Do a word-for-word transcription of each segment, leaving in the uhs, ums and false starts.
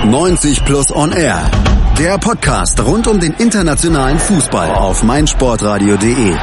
neunzig Plus On Air. Der Podcast rund um den internationalen Fußball auf meinsportradio punkt de.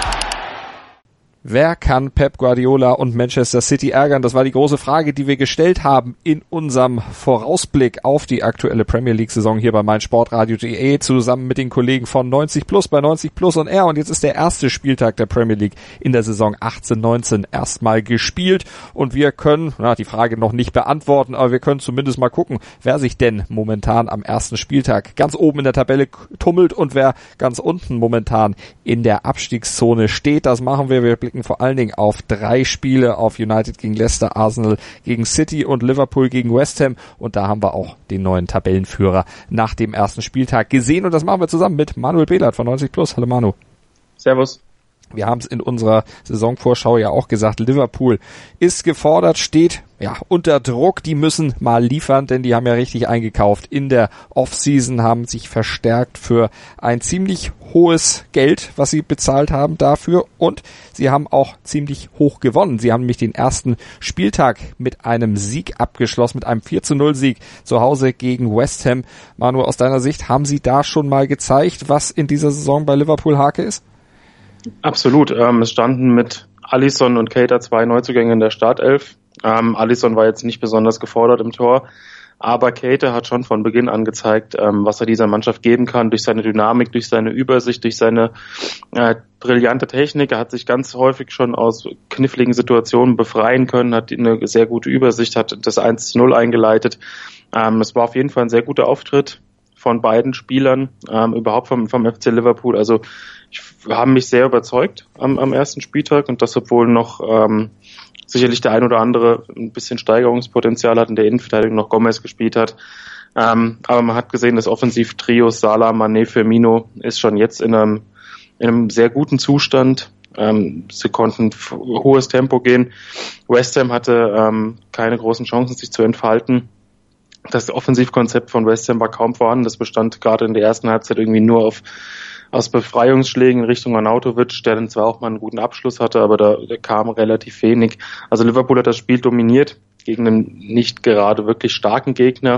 Wer kann Pep Guardiola und Manchester City ärgern? Das war die große Frage, die wir gestellt haben in unserem Vorausblick auf die aktuelle Premier League-Saison hier bei meinsportradio punkt de zusammen mit den Kollegen von neunzig Plus bei neunzig Plus On Air. Und jetzt ist der erste Spieltag der Premier League in der Saison achtzehn neunzehn erstmal gespielt. Und wir können, na, die Frage noch nicht beantworten, aber wir können zumindest mal gucken, wer sich denn momentan am ersten Spieltag ganz oben in der Tabelle tummelt und wer ganz unten momentan in der Abstiegszone steht. Das machen wir. Wir blicken vor allen Dingen auf drei Spiele, auf United gegen Leicester, Arsenal gegen City und Liverpool gegen West Ham. Und da haben wir auch den neuen Tabellenführer nach dem ersten Spieltag gesehen. Und das machen wir zusammen mit Manuel Behlert von neunzig Plus. Hallo Manu. Servus. Wir haben es in unserer Saisonvorschau ja auch gesagt, Liverpool ist gefordert, steht ja unter Druck, die müssen mal liefern, denn die haben ja richtig eingekauft in der Offseason, haben sich verstärkt für ein ziemlich hohes Geld, was sie bezahlt haben dafür, und sie haben auch ziemlich hoch gewonnen. Sie haben nämlich den ersten Spieltag mit einem Sieg abgeschlossen, mit einem vier zu null Sieg zu Hause gegen West Ham. Manu, aus deiner Sicht, haben sie da schon mal gezeigt, was in dieser Saison bei Liverpool Hake ist? Absolut. Ähm, es standen mit Alisson und Keita zwei Neuzugänge in der Startelf. Ähm, Alisson war jetzt nicht besonders gefordert im Tor, aber Keita hat schon von Beginn an gezeigt, ähm, was er dieser Mannschaft geben kann, durch seine Dynamik, durch seine Übersicht, durch seine äh, brillante Technik. Er hat sich ganz häufig schon aus kniffligen Situationen befreien können, hat eine sehr gute Übersicht, hat das eins zu null eingeleitet. Ähm, es war auf jeden Fall ein sehr guter Auftritt von beiden Spielern, ähm, überhaupt vom, vom F C Liverpool. Also ich haben mich sehr überzeugt am, am ersten Spieltag, und das, obwohl noch ähm, sicherlich der ein oder andere ein bisschen Steigerungspotenzial hat, in der Innenverteidigung noch Gomez gespielt hat. Ähm, aber man hat gesehen, das Offensiv-Trio Salah, Mané, Firmino ist schon jetzt in einem, in einem sehr guten Zustand. Ähm, sie konnten f- hohes Tempo gehen. West Ham hatte ähm, keine großen Chancen, sich zu entfalten. Das Offensivkonzept von West Ham war kaum vorhanden. Das bestand gerade in der ersten Halbzeit irgendwie nur auf aus Befreiungsschlägen in Richtung Arnautovic, der dann zwar auch mal einen guten Abschluss hatte, aber da, da kam relativ wenig. Also Liverpool hat das Spiel dominiert gegen einen nicht gerade wirklich starken Gegner,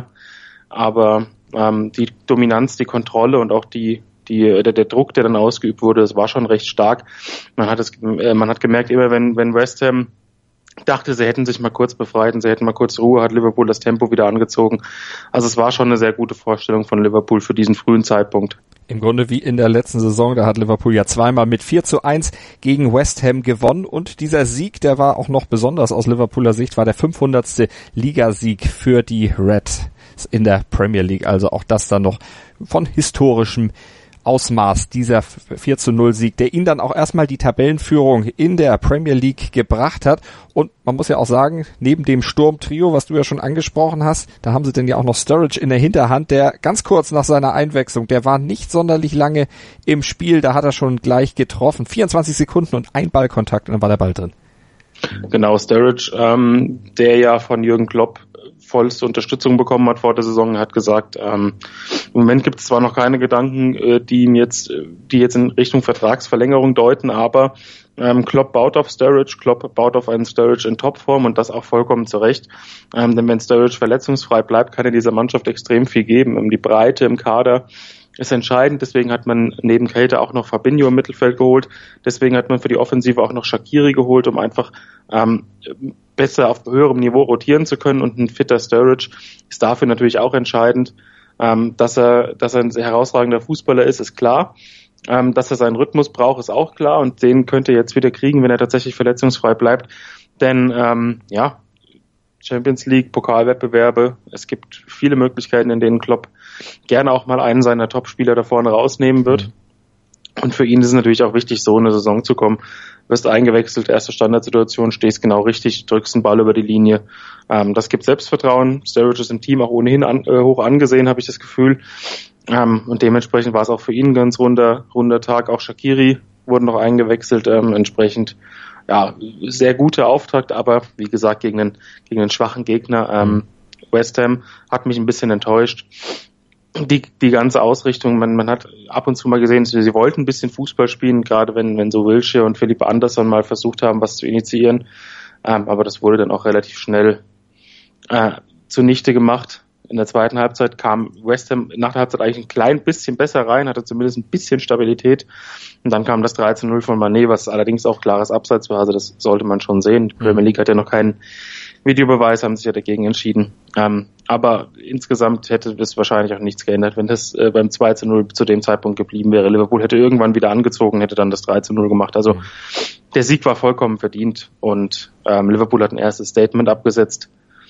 aber ähm, die Dominanz, die Kontrolle und auch die die der, der Druck, der dann ausgeübt wurde, das war schon recht stark. Man hat es äh, man hat gemerkt, immer wenn wenn West Ham dachte, sie hätten sich mal kurz befreit und sie hätten mal kurz Ruhe, hat Liverpool das Tempo wieder angezogen. Also es war schon eine sehr gute Vorstellung von Liverpool für diesen frühen Zeitpunkt. Im Grunde wie in der letzten Saison, da hat Liverpool ja zweimal mit vier zu eins gegen West Ham gewonnen, und dieser Sieg, der war auch noch besonders aus Liverpooler Sicht, war der fünfhundertste Ligasieg für die Reds in der Premier League. Also auch das dann noch von historischem Ausmaß, dieser vier zu null Sieg, der ihn dann auch erstmal die Tabellenführung in der Premier League gebracht hat. Und man muss ja auch sagen, neben dem Sturmtrio, was du ja schon angesprochen hast, da haben sie denn ja auch noch Sturridge in der Hinterhand, der ganz kurz nach seiner Einwechslung, der war nicht sonderlich lange im Spiel, da hat er schon gleich getroffen. vierundzwanzig Sekunden und ein Ballkontakt und dann war der Ball drin. Genau, Sturridge, ähm, der ja von Jürgen Klopp vollste Unterstützung bekommen hat vor der Saison, hat gesagt, ähm, im Moment gibt es zwar noch keine Gedanken, äh, die ihm jetzt, die jetzt in Richtung Vertragsverlängerung deuten, aber ähm, Klopp baut auf Sturridge, Klopp baut auf einen Sturridge in Topform, und das auch vollkommen zu Recht. Ähm, denn wenn Sturridge verletzungsfrei bleibt, kann er dieser Mannschaft extrem viel geben. Ähm, die Breite im Kader ist entscheidend, deswegen hat man neben Keita auch noch Fabinho im Mittelfeld geholt, deswegen hat man für die Offensive auch noch Shaqiri geholt, um einfach ähm, besser auf höherem Niveau rotieren zu können, und ein fitter Sturridge ist dafür natürlich auch entscheidend. Ähm, dass er dass er ein sehr herausragender Fußballer ist, ist klar. Ähm, dass er seinen Rhythmus braucht, ist auch klar, und den könnte er jetzt wieder kriegen, wenn er tatsächlich verletzungsfrei bleibt. Denn ähm, ja, Champions League, Pokalwettbewerbe, es gibt viele Möglichkeiten, in denen Klopp gerne auch mal einen seiner Top-Spieler da vorne rausnehmen wird. Mhm. Und für ihn ist es natürlich auch wichtig, so eine Saison zu kommen. Wirst eingewechselt, erste Standardsituation, stehst genau richtig, drückst den Ball über die Linie. Ähm, das gibt Selbstvertrauen. Sturridge ist im Team auch ohnehin an, äh, hoch angesehen, habe ich das Gefühl. Ähm, und dementsprechend war es auch für ihn ein ganz runder, runder Tag. Auch Shaqiri wurde noch eingewechselt, ähm, entsprechend ja, sehr guter Auftakt, aber wie gesagt, gegen einen, gegen einen schwachen Gegner. Ähm, West Ham hat mich ein bisschen enttäuscht. Die, die ganze Ausrichtung, man, man hat ab und zu mal gesehen, sie wollten ein bisschen Fußball spielen, gerade wenn, wenn so Wilshere und Philipp Andersson mal versucht haben, was zu initiieren. Ähm, aber das wurde dann auch relativ schnell äh, zunichte gemacht. in der zweiten Halbzeit kam West Ham nach der Halbzeit eigentlich ein klein bisschen besser rein, hatte zumindest ein bisschen Stabilität. Und dann kam das drei zu null von Mané, was allerdings auch klares Abseits war. Also das sollte man schon sehen. Die Premier League hat ja noch keinen Videobeweis, haben sich ja dagegen entschieden. Ähm, aber insgesamt hätte das wahrscheinlich auch nichts geändert, wenn das äh, beim zwei zu null zu dem Zeitpunkt geblieben wäre. Liverpool hätte irgendwann wieder angezogen, hätte dann das drei zu null gemacht. Also der Sieg war vollkommen verdient und ähm, Liverpool hat ein erstes Statement abgesetzt.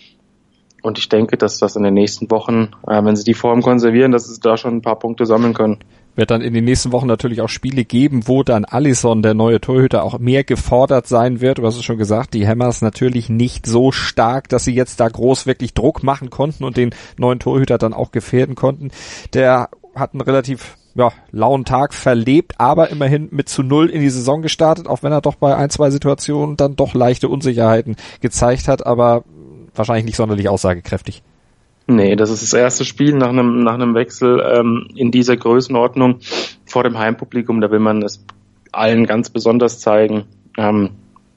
Und ich denke, dass das in den nächsten Wochen, äh, wenn sie die Form konservieren, dass sie da schon ein paar Punkte sammeln können. Wird dann in den nächsten Wochen natürlich auch Spiele geben, wo dann Alisson, der neue Torhüter, auch mehr gefordert sein wird. Du hast es schon gesagt, die Hammers natürlich nicht so stark, dass sie jetzt da groß wirklich Druck machen konnten und den neuen Torhüter dann auch gefährden konnten. Der hat einen relativ ja, lauen Tag verlebt, aber immerhin mit zu null in die Saison gestartet, auch wenn er doch bei ein, zwei Situationen dann doch leichte Unsicherheiten gezeigt hat, aber wahrscheinlich nicht sonderlich aussagekräftig. Nee, das ist das erste Spiel nach einem nach einem Wechsel ähm, in dieser Größenordnung vor dem Heimpublikum. Da will man es allen ganz besonders zeigen. Ähm,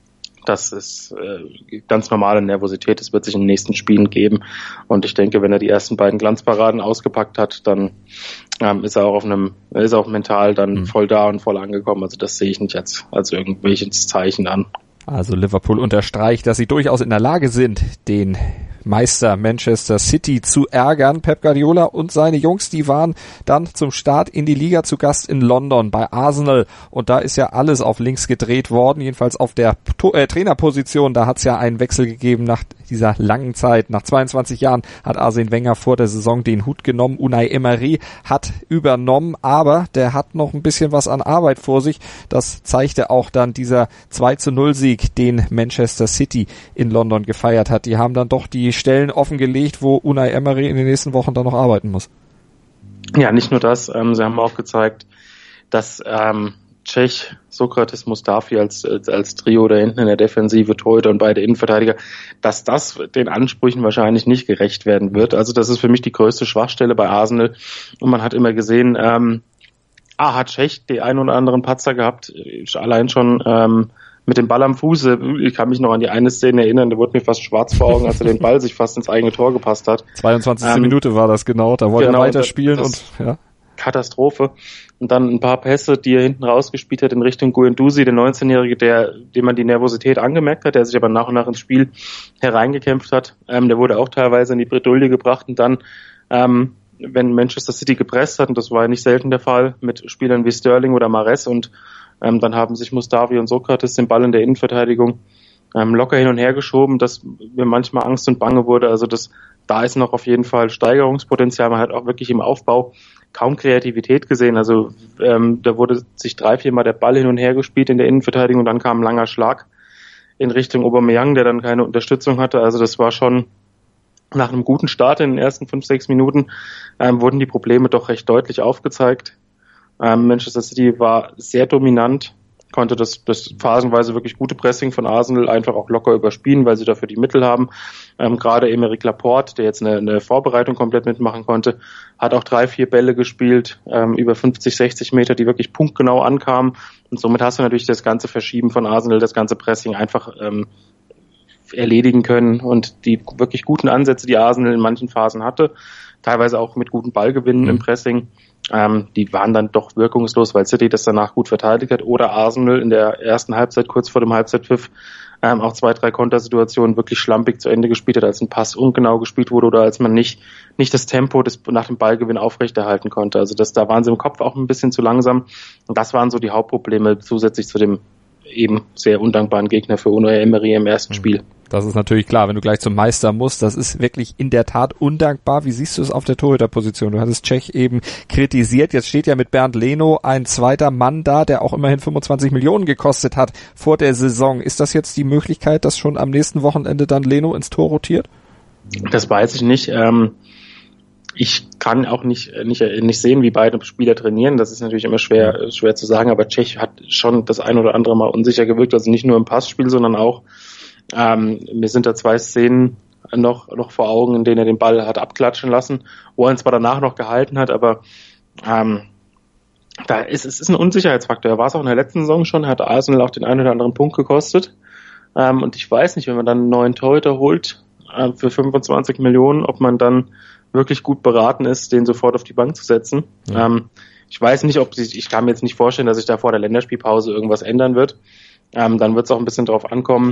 das ist äh, ganz normale Nervosität. Das wird sich in den nächsten Spielen geben. Und ich denke, wenn er die ersten beiden Glanzparaden ausgepackt hat, dann ähm, ist er auch auf einem, ist er auch mental dann mhm. voll da und voll angekommen. Also das sehe ich nicht als als irgendwelches Zeichen an. Also Liverpool unterstreicht, dass sie durchaus in der Lage sind, den Meister Manchester City zu ärgern. Pep Guardiola und seine Jungs, die waren dann zum Start in die Liga zu Gast in London bei Arsenal. Und da ist ja alles auf links gedreht worden, jedenfalls auf der to- äh, Trainerposition. Da hat es ja einen Wechsel gegeben nach dieser langen Zeit. Nach zweiundzwanzig Jahren hat Arsene Wenger vor der Saison den Hut genommen. Unai Emery hat übernommen, aber der hat noch ein bisschen was an Arbeit vor sich. Das zeigte auch dann dieser zwei zu null Sieg, den Manchester City in London gefeiert hat. Die haben dann doch die Stellen offengelegt, wo Unai Emery in den nächsten Wochen dann noch arbeiten muss. Ja, nicht nur das. Ähm, sie haben auch gezeigt, dass ähm, Cech, Sokratis, Mustafi als, als als Trio da hinten in der Defensive, Torhüter und beide Innenverteidiger, dass das den Ansprüchen wahrscheinlich nicht gerecht werden wird. Also das ist für mich die größte Schwachstelle bei Arsenal. Und man hat immer gesehen, ähm, ah, hat Cech den einen oder anderen Patzer gehabt, allein schon ähm, mit dem Ball am Fuße. Ich kann mich noch an die eine Szene erinnern, da wurde mir fast schwarz vor Augen, als er den Ball sich fast ins eigene Tor gepasst hat. zweiundzwanzigste Ähm, Minute war das genau, da wollte genau, er weiterspielen und ja. Katastrophe. Und dann ein paar Pässe, die er hinten rausgespielt hat in Richtung Guendouzi, der neunzehnjährige, der, dem man die Nervosität angemerkt hat, der sich aber nach und nach ins Spiel hereingekämpft hat. Ähm, der wurde auch teilweise in die Bredouille gebracht und dann, ähm, wenn Manchester City gepresst hat, und das war ja nicht selten der Fall, mit Spielern wie Sterling oder Mahrez und ähm, dann haben sich Mustafi und Sokratis den Ball in der Innenverteidigung ähm, locker hin und her geschoben, dass mir manchmal Angst und Bange wurde. Also das, da ist noch auf jeden Fall Steigerungspotenzial. Man hat auch wirklich im Aufbau kaum Kreativität gesehen. Also ähm, da wurde sich drei, viermal der Ball hin und her gespielt in der Innenverteidigung und dann kam ein langer Schlag in Richtung Aubameyang, der dann keine Unterstützung hatte. Also das war schon nach einem guten Start in den ersten fünf, sechs Minuten ähm, wurden die Probleme doch recht deutlich aufgezeigt. Ähm, Manchester City war sehr dominant, konnte das, das phasenweise wirklich gute Pressing von Arsenal einfach auch locker überspielen, weil sie dafür die Mittel haben. Ähm, gerade Aymeric Laporte, der jetzt eine, eine Vorbereitung komplett mitmachen konnte, hat auch drei, vier Bälle gespielt, ähm, über fünfzig, sechzig Meter, die wirklich punktgenau ankamen. Und somit hast du natürlich das ganze Verschieben von Arsenal, das ganze Pressing einfach ähm, erledigen können. Und die wirklich guten Ansätze, die Arsenal in manchen Phasen hatte, teilweise auch mit guten Ballgewinnen mhm. im Pressing, Ähm, die waren dann doch wirkungslos, weil City das danach gut verteidigt hat oder Arsenal in der ersten Halbzeit, kurz vor dem Halbzeitpfiff, ähm, auch zwei, drei Kontersituationen wirklich schlampig zu Ende gespielt hat, als ein Pass ungenau gespielt wurde oder als man nicht nicht das Tempo des, nach dem Ballgewinn aufrechterhalten konnte. Also das, da waren sie im Kopf auch ein bisschen zu langsam und das waren so die Hauptprobleme zusätzlich zu dem eben sehr undankbaren Gegner für Unai Emery im ersten Spiel. Das ist natürlich klar, wenn du gleich zum Meister musst, das ist wirklich in der Tat undankbar. Wie siehst du es auf der Torhüterposition? Du hattest Cech eben kritisiert, jetzt steht ja mit Bernd Leno ein zweiter Mann da, der auch immerhin fünfundzwanzig Millionen gekostet hat vor der Saison. Ist das jetzt die Möglichkeit, dass schon am nächsten Wochenende dann Leno ins Tor rotiert? Das weiß ich nicht. Ähm Ich kann auch nicht, nicht, nicht sehen, wie beide Spieler trainieren. Das ist natürlich immer schwer, schwer zu sagen, aber Cech hat schon das ein oder andere Mal unsicher gewirkt, also nicht nur im Passspiel, sondern auch, ähm, mir sind da zwei Szenen noch, noch vor Augen, in denen er den Ball hat abklatschen lassen, wo er ihn zwar danach noch gehalten hat, aber, ähm, da ist, es ist ein Unsicherheitsfaktor. Er war es auch in der letzten Saison schon, hat Arsenal auch den einen oder anderen Punkt gekostet, ähm, und ich weiß nicht, wenn man dann einen neuen Torhüter holt, äh, für fünfundzwanzig Millionen, ob man dann wirklich gut beraten ist, den sofort auf die Bank zu setzen. Ja. Ähm, ich weiß nicht, ob sich, ich kann mir jetzt nicht vorstellen, dass sich da vor der Länderspielpause irgendwas ändern wird. Ähm, dann wird es auch ein bisschen drauf ankommen,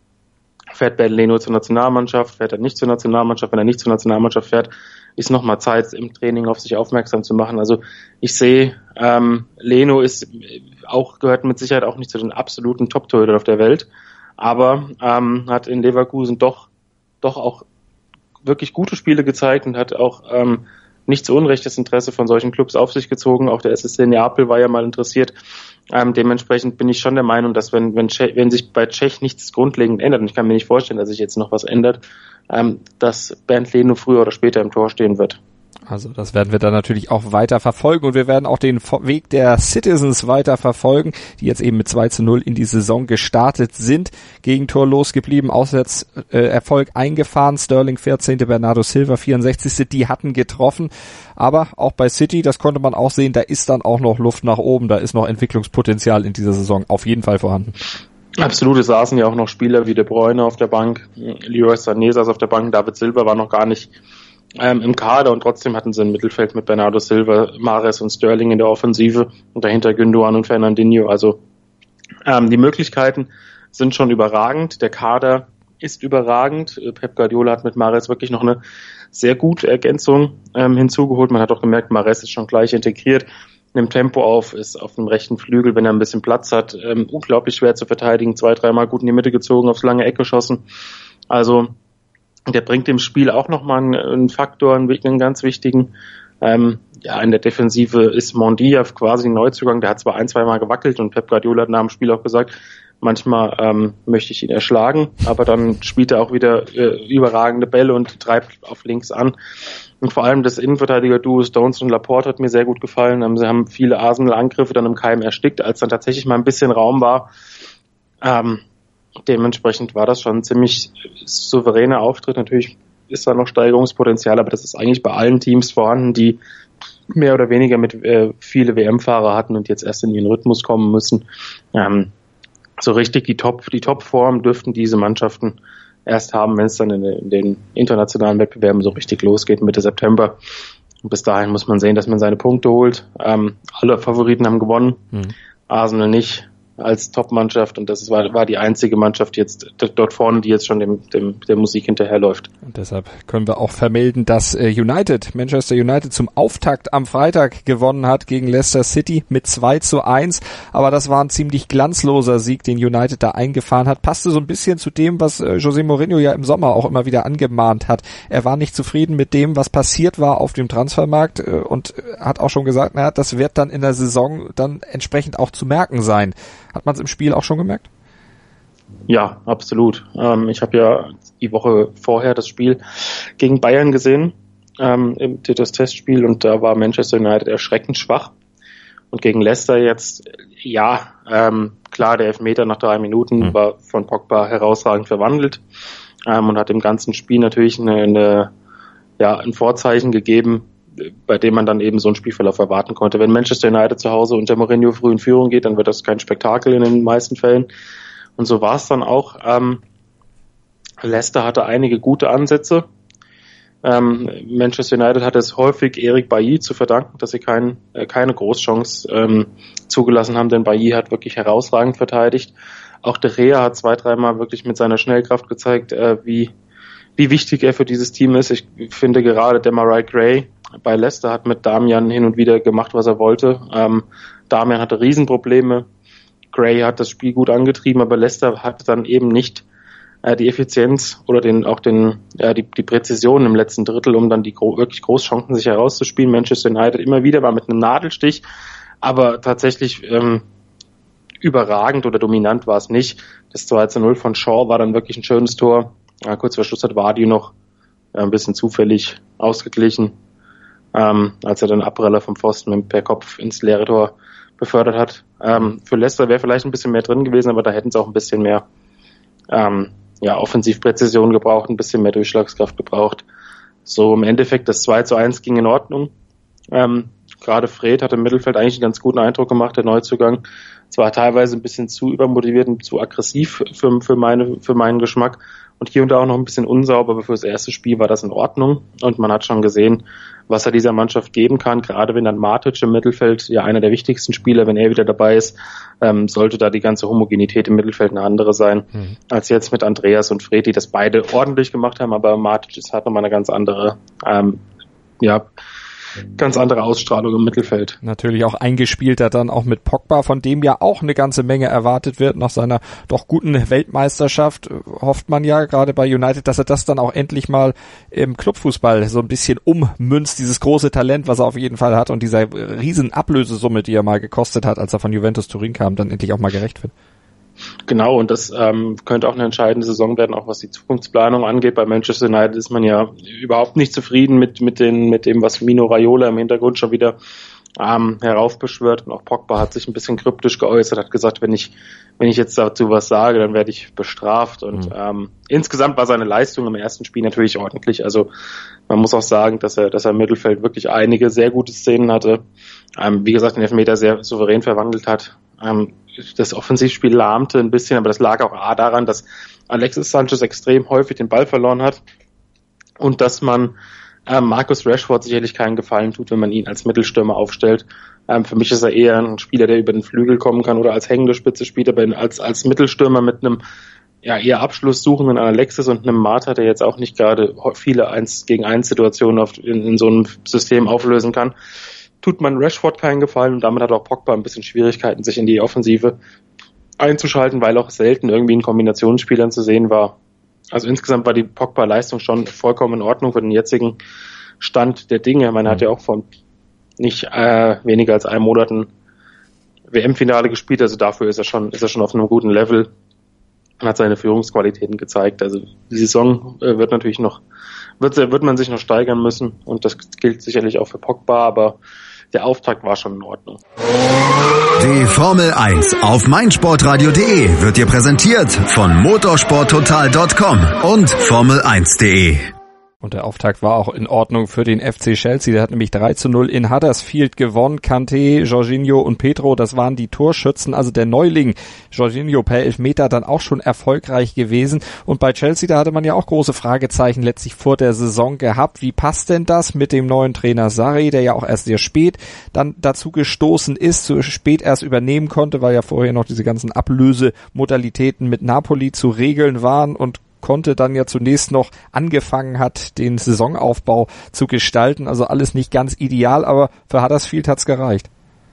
fährt Ben Leno zur Nationalmannschaft, fährt er nicht zur Nationalmannschaft. Wenn er nicht zur Nationalmannschaft fährt, ist nochmal Zeit, im Training auf sich aufmerksam zu machen. Also ich sehe, ähm, Leno ist auch, gehört mit Sicherheit auch nicht zu den absoluten Top-Torhütern auf der Welt, aber ähm, hat in Leverkusen doch doch auch wirklich gute Spiele gezeigt und hat auch ähm, nicht zu Unrecht das Interesse von solchen Clubs auf sich gezogen. Auch der S S C Neapel war ja mal interessiert. Ähm, dementsprechend bin ich schon der Meinung, dass wenn wenn, Czech, wenn sich bei Czech nichts grundlegend ändert, und ich kann mir nicht vorstellen, dass sich jetzt noch was ändert, ähm, dass Bernd Leno früher oder später im Tor stehen wird. Also das werden wir dann natürlich auch weiter verfolgen und wir werden auch den Weg der Citizens weiter verfolgen, die jetzt eben mit zwei zu null in die Saison gestartet sind, Gegentor losgeblieben, Auswärtserfolg äh, eingefahren, Sterling vierzehnte, Bernardo Silva vierundsechzigste Die hatten getroffen, aber auch bei City, das konnte man auch sehen, da ist dann auch noch Luft nach oben, da ist noch Entwicklungspotenzial in dieser Saison auf jeden Fall vorhanden. Absolut, es saßen ja auch noch Spieler wie De Bruyne auf der Bank, Leroy Sané saß auf der Bank, David Silva war noch gar nicht Ähm, im Kader und trotzdem hatten sie ein Mittelfeld mit Bernardo Silva, Mahrez und Sterling in der Offensive und dahinter Gündogan und Fernandinho. Also ähm, die Möglichkeiten sind schon überragend. Der Kader ist überragend. Pep Guardiola hat mit Mahrez wirklich noch eine sehr gute Ergänzung ähm, hinzugeholt. Man hat auch gemerkt, Mahrez ist schon gleich integriert, nimmt Tempo auf, ist auf dem rechten Flügel, wenn er ein bisschen Platz hat, ähm, unglaublich schwer zu verteidigen, zwei, dreimal gut in die Mitte gezogen, aufs lange Eck geschossen. Also der bringt dem Spiel auch nochmal einen, einen Faktor, einen, einen ganz wichtigen. Ähm, ja, in der Defensive ist Mondia quasi ein Neuzugang. Der hat zwar ein, zwei Mal gewackelt und Pep Guardiola hat nach dem Spiel auch gesagt, manchmal ähm, möchte ich ihn erschlagen, aber dann spielt er auch wieder äh, überragende Bälle und treibt auf links an. Und vor allem das Innenverteidiger-Duo Stones und Laporte hat mir sehr gut gefallen. Ähm, sie haben viele Arsenal-Angriffe dann im Keim erstickt, als dann tatsächlich mal ein bisschen Raum war. Ähm, Dementsprechend war das schon ein ziemlich souveräner Auftritt. Natürlich ist da noch Steigerungspotenzial, aber das ist eigentlich bei allen Teams vorhanden, die mehr oder weniger mit äh, viele W M-Fahrer hatten und jetzt erst in ihren Rhythmus kommen müssen. Ähm, so richtig die Top, die Top-Form dürften diese Mannschaften erst haben, wenn es dann in, in den internationalen Wettbewerben so richtig losgeht, Mitte September. Und bis dahin muss man sehen, dass man seine Punkte holt. Ähm, alle Favoriten haben gewonnen, mhm. Arsenal nicht als Top-Mannschaft und das war, war die einzige Mannschaft jetzt dort vorne, die jetzt schon dem, dem der Musik hinterherläuft. Und deshalb können wir auch vermelden, dass United, Manchester United zum Auftakt am Freitag gewonnen hat gegen Leicester City mit zwei zu eins, aber das war ein ziemlich glanzloser Sieg, den United da eingefahren hat. Passte so ein bisschen zu dem, was José Mourinho ja im Sommer auch immer wieder angemahnt hat. Er war nicht zufrieden mit dem, was passiert war auf dem Transfermarkt und hat auch schon gesagt, naja, das wird dann in der Saison dann entsprechend auch zu merken sein. Hat man es im Spiel auch schon gemerkt? Ja, absolut. Ähm, ich habe ja die Woche vorher das Spiel gegen Bayern gesehen, ähm, das Testspiel, und da war Manchester United erschreckend schwach. Und gegen Leicester jetzt, ja, ähm, klar, der Elfmeter nach drei Minuten mhm. war von Pogba herausragend verwandelt ähm, und hat dem ganzen Spiel natürlich eine, eine, ja, ein Vorzeichen gegeben, bei dem man dann eben so einen Spielverlauf erwarten konnte. Wenn Manchester United zu Hause unter Mourinho früh in Führung geht, dann wird das kein Spektakel in den meisten Fällen. Und so war es dann auch. Ähm, Leicester hatte einige gute Ansätze. Ähm, Manchester United hat es häufig Eric Bailly zu verdanken, dass sie kein, äh, keine Großchance ähm, zugelassen haben, denn Bailly hat wirklich herausragend verteidigt. Auch De Gea hat zwei, dreimal wirklich mit seiner Schnellkraft gezeigt, äh, wie wie wichtig er für dieses Team ist. Ich finde gerade Demarai Gray bei Leicester hat mit Damian hin und wieder gemacht, was er wollte. Ähm, Damian hatte Riesenprobleme. Gray hat das Spiel gut angetrieben, aber Leicester hatte dann eben nicht äh, die Effizienz oder den auch den äh, die, die Präzision im letzten Drittel, um dann die gro- wirklich Großchancen sich herauszuspielen. Manchester United immer wieder war mit einem Nadelstich, aber tatsächlich ähm, überragend oder dominant war es nicht. Das zwei zu null von Shaw war dann wirklich ein schönes Tor. Ja, kurz vor Schluss hat Vardy noch äh, ein bisschen zufällig ausgeglichen, ähm, als er dann Abpraller vom Pfosten mit, per Kopf ins leere Tor befördert hat. Ähm, für Leicester wäre vielleicht ein bisschen mehr drin gewesen, aber da hätten sie auch ein bisschen mehr ähm, ja, Offensivpräzision gebraucht, ein bisschen mehr Durchschlagskraft gebraucht. So im Endeffekt das zwei zu eins ging in Ordnung. Ähm, gerade Fred hat im Mittelfeld eigentlich einen ganz guten Eindruck gemacht, der Neuzugang. Zwar teilweise ein bisschen zu übermotiviert und zu aggressiv für, für, meine, für meinen Geschmack und hier und da auch noch ein bisschen unsauber, aber für das erste Spiel war das in Ordnung und man hat schon gesehen, was er dieser Mannschaft geben kann, gerade wenn dann Matic im Mittelfeld, ja einer der wichtigsten Spieler, wenn er wieder dabei ist, ähm, sollte da die ganze Homogenität im Mittelfeld eine andere sein, mhm. als jetzt mit Andreas und Fred, die das beide ordentlich gemacht haben, aber Matic ist, hat nochmal eine ganz andere, ähm, ja, ganz andere Ausstrahlung im Mittelfeld. Natürlich auch eingespielter dann auch mit Pogba, von dem ja auch eine ganze Menge erwartet wird. Nach seiner doch guten Weltmeisterschaft hofft man ja gerade bei United, dass er das dann auch endlich mal im Clubfußball so ein bisschen ummünzt, dieses große Talent, was er auf jeden Fall hat und dieser riesen Ablösesumme, die er mal gekostet hat, als er von Juventus Turin kam, dann endlich auch mal gerecht wird. Genau, und das ähm, könnte auch eine entscheidende Saison werden, auch was die Zukunftsplanung angeht. Bei Manchester United ist man ja überhaupt nicht zufrieden mit mit den mit dem, was Mino Raiola im Hintergrund schon wieder ähm, heraufbeschwört. Und auch Pogba hat sich ein bisschen kryptisch geäußert, hat gesagt, wenn ich wenn ich jetzt dazu was sage, dann werde ich bestraft. Und mhm. ähm, insgesamt war seine Leistung im ersten Spiel natürlich ordentlich. Also man muss auch sagen, dass er dass er im Mittelfeld wirklich einige sehr gute Szenen hatte. Ähm, wie gesagt, den Elfmeter sehr souverän verwandelt hat. Ähm, das Offensivspiel lahmte ein bisschen, aber das lag auch A daran, dass Alexis Sanchez extrem häufig den Ball verloren hat und dass man ähm, Marcus Rashford sicherlich keinen Gefallen tut, wenn man ihn als Mittelstürmer aufstellt. Ähm, für mich ist er eher ein Spieler, der über den Flügel kommen kann oder als hängende Spitze spielt, aber als als Mittelstürmer mit einem ja eher abschlusssuchenden Alexis und einem Martha, der jetzt auch nicht gerade viele eins gegen eins Situationen auf, in, in so einem System auflösen kann, tut man Rashford keinen Gefallen und damit hat auch Pogba ein bisschen Schwierigkeiten, sich in die Offensive einzuschalten, weil auch selten irgendwie in Kombinationsspielern zu sehen war. Also insgesamt war die Pogba-Leistung schon vollkommen in Ordnung für den jetzigen Stand der Dinge. Man hat ja auch vor nicht äh, weniger als einem Monat ein W M-Finale gespielt, also dafür ist er schon ist er schon auf einem guten Level und hat seine Führungsqualitäten gezeigt. Also die Saison äh, wird natürlich noch wird wird man sich noch steigern müssen und das gilt sicherlich auch für Pogba, aber der Auftakt war schon in Ordnung. Die Formel eins auf meinsportradio punkt de wird dir präsentiert von motorsporttotal punkt com und formel eins punkt de. Und der Auftakt war auch in Ordnung für den F C Chelsea. Der hat nämlich drei zu null in Huddersfield gewonnen. Kanté, Jorginho und Pedro, das waren die Torschützen. Also der Neuling Jorginho per Elfmeter dann auch schon erfolgreich gewesen. Und bei Chelsea, da hatte man ja auch große Fragezeichen letztlich vor der Saison gehabt. Wie passt denn das mit dem neuen Trainer Sarri, der ja auch erst sehr spät dann dazu gestoßen ist, zu spät erst übernehmen konnte, weil ja vorher noch diese ganzen Ablösemodalitäten mit Napoli zu regeln waren und konnte dann ja zunächst noch angefangen hat, den Saisonaufbau zu gestalten. Also alles nicht ganz ideal, aber für Huddersfield hat's gereicht.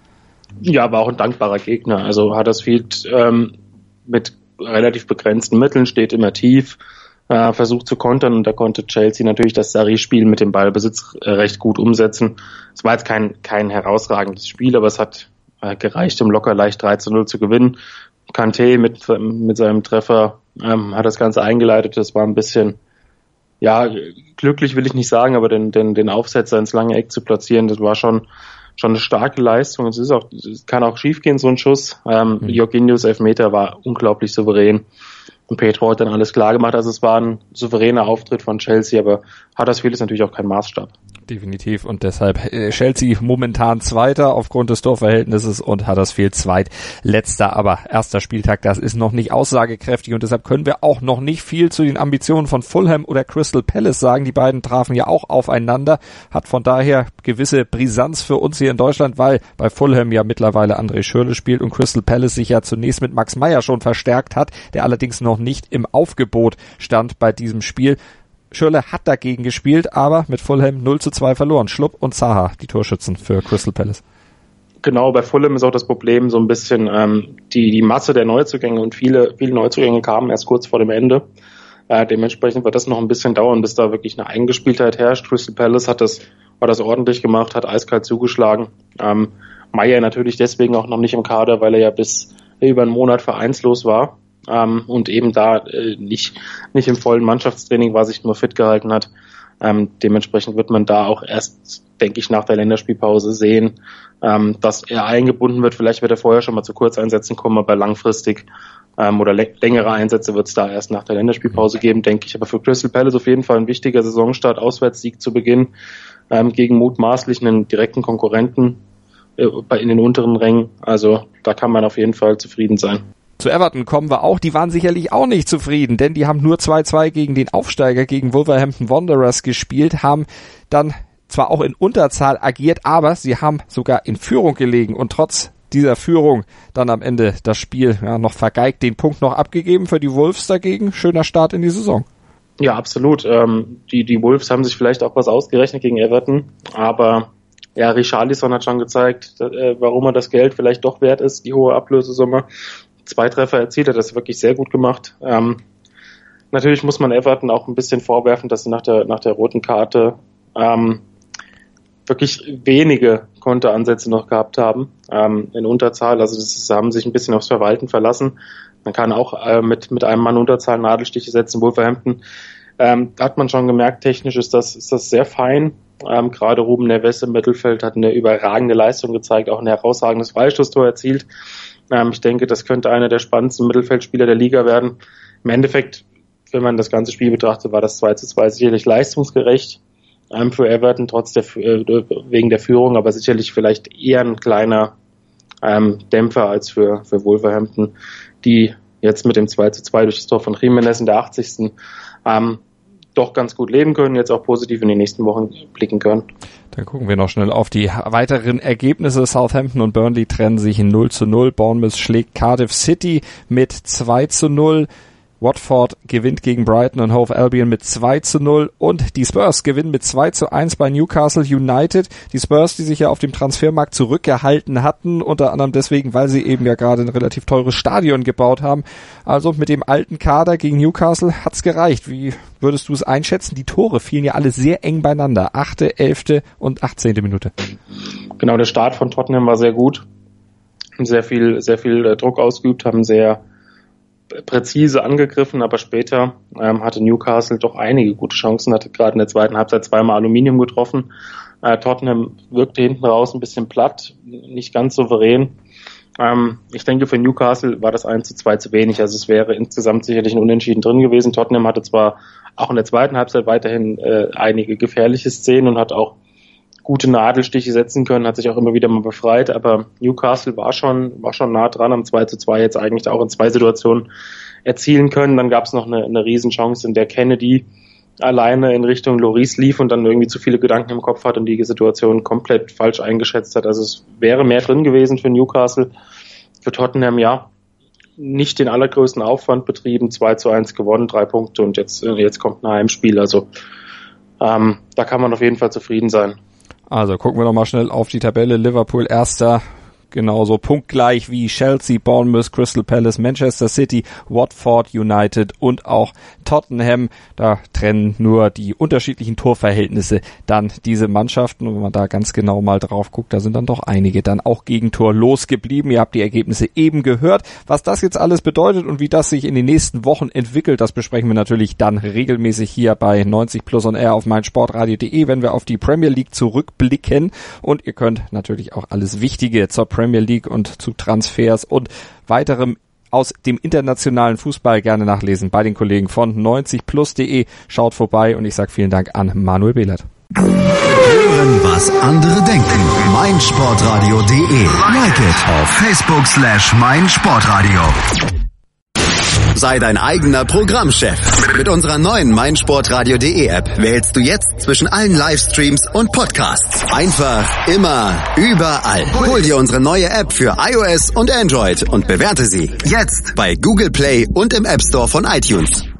Ja, war auch ein dankbarer Gegner. Also Huddersfield ähm, mit relativ begrenzten Mitteln steht immer tief, äh, versucht zu kontern und da konnte Chelsea natürlich das Sarri-Spiel mit dem Ballbesitz äh, recht gut umsetzen. Es war jetzt kein kein herausragendes Spiel, aber es hat äh, gereicht, um locker leicht drei zu null zu gewinnen. Kanté mit mit seinem Treffer ähm, hat das Ganze eingeleitet. Das war ein bisschen, ja, glücklich will ich nicht sagen, aber den den den Aufsetzer ins lange Eck zu platzieren, das war schon schon eine starke Leistung. Es ist auch, es kann auch schief gehen, so ein Schuss. Ähm, mhm. Jorginhos Elfmeter war unglaublich souverän. Und Pedro hat dann alles klar gemacht. Also es war ein souveräner Auftritt von Chelsea, aber Huddersfield ist natürlich auch kein Maßstab. Definitiv und deshalb äh, Chelsea momentan Zweiter aufgrund des Torverhältnisses und Huddersfield Zweitletzter. Aber erster Spieltag, das ist noch nicht aussagekräftig und deshalb können wir auch noch nicht viel zu den Ambitionen von Fulham oder Crystal Palace sagen. Die beiden trafen ja auch aufeinander, hat von daher gewisse Brisanz für uns hier in Deutschland, weil bei Fulham ja mittlerweile André Schürrle spielt und Crystal Palace sich ja zunächst mit Max Meyer schon verstärkt hat, der allerdings noch nicht im Aufgebot stand bei diesem Spiel. Schürrle hat dagegen gespielt, aber mit Fulham null zu zwei verloren. Schlupp und Zaha, die Torschützen für Crystal Palace. Genau, bei Fulham ist auch das Problem so ein bisschen ähm, die die Masse der Neuzugänge und viele viele Neuzugänge kamen erst kurz vor dem Ende. Äh, dementsprechend wird das noch ein bisschen dauern, bis da wirklich eine Eingespieltheit herrscht. Crystal Palace hat das hat das ordentlich gemacht, hat eiskalt zugeschlagen. Ähm, Meyer natürlich deswegen auch noch nicht im Kader, weil er ja bis über einen Monat vereinslos war. Ähm, und eben da äh, nicht nicht im vollen Mannschaftstraining war, sich nur fit gehalten hat. Ähm, dementsprechend wird man da auch erst, denke ich, nach der Länderspielpause sehen, ähm, dass er eingebunden wird. Vielleicht wird er vorher schon mal zu Kurzeinsätzen kommen, aber langfristig ähm, oder l- längere Einsätze wird es da erst nach der Länderspielpause geben, denke ich. Aber für Crystal Palace auf jeden Fall ein wichtiger Saisonstart, Auswärtssieg zu Beginn. ähm, gegen mutmaßlich einen direkten Konkurrenten äh, in den unteren Rängen. Also da kann man auf jeden Fall zufrieden sein. Zu Everton kommen wir auch, die waren sicherlich auch nicht zufrieden, denn die haben nur zwei zwei gegen den Aufsteiger, gegen Wolverhampton Wanderers gespielt, haben dann zwar auch in Unterzahl agiert, aber sie haben sogar in Führung gelegen und trotz dieser Führung dann am Ende das Spiel ja, noch vergeigt, den Punkt noch abgegeben für die Wolves dagegen. Schöner Start in die Saison. Ja, absolut. Ähm, die, die Wolves haben sich vielleicht auch was ausgerechnet gegen Everton, aber ja, Richarlison hat schon gezeigt, äh, warum er das Geld vielleicht doch wert ist, die hohe Ablösesumme. Zwei Treffer erzielt, hat das wirklich sehr gut gemacht. Ähm, natürlich muss man Everton auch ein bisschen vorwerfen, dass sie nach der, nach der roten Karte ähm, wirklich wenige Konteransätze noch gehabt haben ähm, in Unterzahl. Also das haben sich ein bisschen aufs Verwalten verlassen. Man kann auch äh, mit mit einem Mann Unterzahl Nadelstiche setzen. Wolverhampton ähm, da hat man schon gemerkt, technisch ist das ist das sehr fein. Ähm, gerade Ruben Neves im Mittelfeld hat eine überragende Leistung gezeigt, auch ein herausragendes Freistoßtor erzielt. Ähm, ich denke, das könnte einer der spannendsten Mittelfeldspieler der Liga werden. Im Endeffekt, wenn man das ganze Spiel betrachtet, war das zwei zu zwei sicherlich leistungsgerecht ähm, für Everton, trotz der äh, wegen der Führung, aber sicherlich vielleicht eher ein kleiner ähm, Dämpfer als für, für Wolverhampton, die jetzt mit dem zwei zu zwei durch das Tor von Jimenez in der achtzigsten Ähm, doch ganz gut leben können, jetzt auch positiv in die nächsten Wochen blicken können. Dann gucken wir noch schnell auf die weiteren Ergebnisse. Southampton und Burnley trennen sich in null zu null. Bournemouth schlägt Cardiff City mit zwei zu null. Watford gewinnt gegen Brighton und Hove Albion mit zwei zu null und die Spurs gewinnen mit zwei zu eins bei Newcastle United. Die Spurs, die sich ja auf dem Transfermarkt zurückgehalten hatten, unter anderem deswegen, weil sie eben ja gerade ein relativ teures Stadion gebaut haben. Also mit dem alten Kader gegen Newcastle hat's gereicht. Wie würdest du es einschätzen? Die Tore fielen ja alle sehr eng beieinander. Achte, elfte und achtzehnte Minute. Genau, der Start von Tottenham war sehr gut. Haben sehr viel, sehr viel Druck ausgeübt, haben sehr präzise angegriffen, aber später ähm, hatte Newcastle doch einige gute Chancen, hatte gerade in der zweiten Halbzeit zweimal Aluminium getroffen. Äh, Tottenham wirkte hinten raus ein bisschen platt, nicht ganz souverän. Ähm, ich denke, für Newcastle war das eins zu zwei zu wenig, also es wäre insgesamt sicherlich ein Unentschieden drin gewesen. Tottenham hatte zwar auch in der zweiten Halbzeit weiterhin äh, einige gefährliche Szenen und hat auch gute Nadelstiche setzen können, hat sich auch immer wieder mal befreit, aber Newcastle war schon war schon nah dran am zwei zu zwei, jetzt eigentlich auch in zwei Situationen erzielen können. Dann gab es noch eine, eine Riesenchance, in der Kennedy alleine in Richtung Lloris lief und dann irgendwie zu viele Gedanken im Kopf hat und die Situation komplett falsch eingeschätzt hat. Also es wäre mehr drin gewesen für Newcastle. Für Tottenham, ja, nicht den allergrößten Aufwand betrieben, zwei zu eins gewonnen, drei Punkte und jetzt, jetzt kommt ein Heimspiel. Also ähm, da kann man auf jeden Fall zufrieden sein. Also gucken wir noch mal schnell auf die Tabelle. Liverpool erster, genauso punktgleich wie Chelsea, Bournemouth, Crystal Palace, Manchester City, Watford United und auch Tottenham. Da trennen nur die unterschiedlichen Torverhältnisse dann diese Mannschaften. Und wenn man da ganz genau mal drauf guckt, da sind dann doch einige dann auch Gegentor losgeblieben. Ihr habt die Ergebnisse eben gehört. Was das jetzt alles bedeutet und wie das sich in den nächsten Wochen entwickelt, das besprechen wir natürlich dann regelmäßig hier bei neunzig Plus on Air auf meinsportradio punkt de, wenn wir auf die Premier League zurückblicken. Und ihr könnt natürlich auch alles Wichtige zur Premier League und zu Transfers und weiterem aus dem internationalen Fußball gerne nachlesen bei den Kollegen von neunzig plus punkt de. Schaut vorbei und ich sage vielen Dank an Manuel Behlert. Hören, was andere denken. meinsportradio punkt de. Like it auf Facebook slash meinsportradio. Sei dein eigener Programmchef. Mit unserer neuen meinsportradio punkt de App wählst du jetzt zwischen allen Livestreams und Podcasts. Einfach, immer, überall. Hol dir unsere neue App für iOS und Android und bewerte sie jetzt bei Google Play und im App Store von iTunes.